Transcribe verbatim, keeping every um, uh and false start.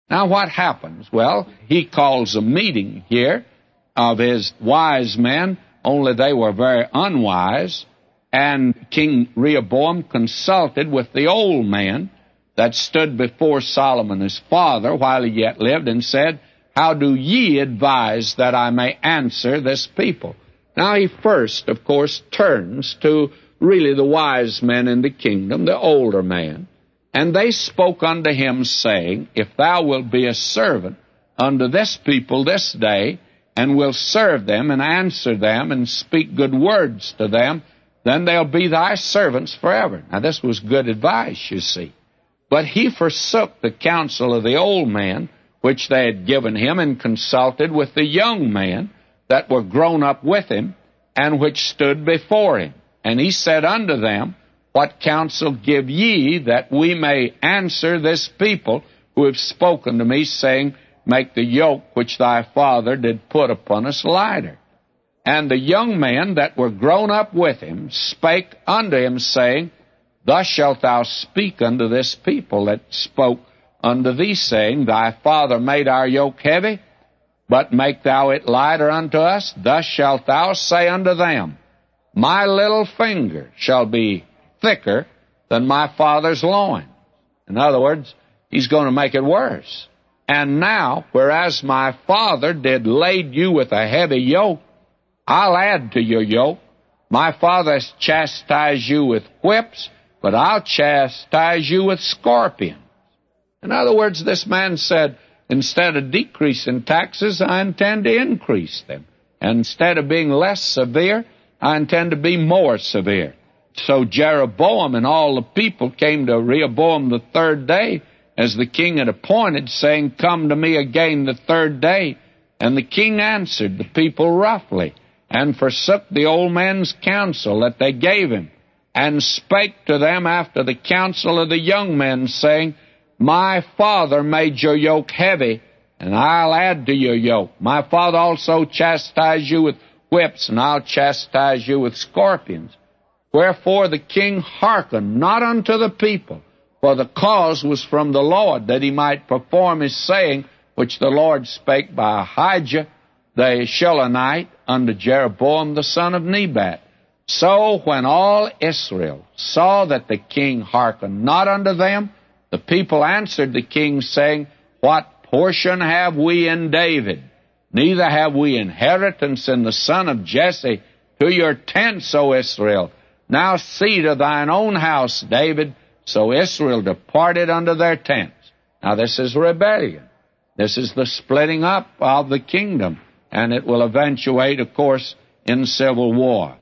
Now what happens? Well, he calls a meeting here of his wise men, only they were very unwise, and King Rehoboam consulted with the old man that stood before Solomon his father while he yet lived, and said, How do ye advise that I may answer this people? Now he first, of course, turns to really the wise men in the kingdom, the older man, and they spoke unto him, saying, If thou wilt be a servant unto this people this day, and will serve them, and answer them, and speak good words to them, then they'll be thy servants forever. Now this was good advice, you see. But he forsook the counsel of the old man, which they had given him, and consulted with the young men that were grown up with him, and which stood before him. And he said unto them, What counsel give ye, that we may answer this people who have spoken to me, saying, Make the yoke which thy father did put upon us lighter? And the young men that were grown up with him spake unto him, saying, Thus shalt thou speak unto this people that spoke unto thee, saying, Thy father made our yoke heavy, but make thou it lighter unto us. Thus shalt thou say unto them, My little finger shall be thicker than my father's loin. In other words, he's going to make it worse. And now, whereas my father did lade you with a heavy yoke, I'll add to your yoke. My father has chastised you with whips, but I'll chastise you with scorpions. In other words, this man said, instead of decreasing taxes, I intend to increase them. And instead of being less severe, I intend to be more severe. So Jeroboam and all the people came to Rehoboam the third day, as the king had appointed, saying, Come to me again the third day. And the king answered the people roughly, and forsook the old man's counsel that they gave him, and spake to them after the counsel of the young men, saying, My father made your yoke heavy, and I'll add to your yoke. My father also chastised you with whips, and I'll chastise you with scorpions. Wherefore the king hearkened not unto the people, for the cause was from the Lord, that he might perform his saying, which the Lord spake by Ahijah the Shilonite unto Jeroboam the son of Nebat. So when all Israel saw that the king hearkened not unto them, the people answered the king, saying, What portion have we in David? Neither have we inheritance in the son of Jesse. To your tents, O Israel. Now see to thine own house, David. So Israel departed unto their tents. Now this is rebellion. This is the splitting up of the kingdom, and it will eventuate, of course, in civil war.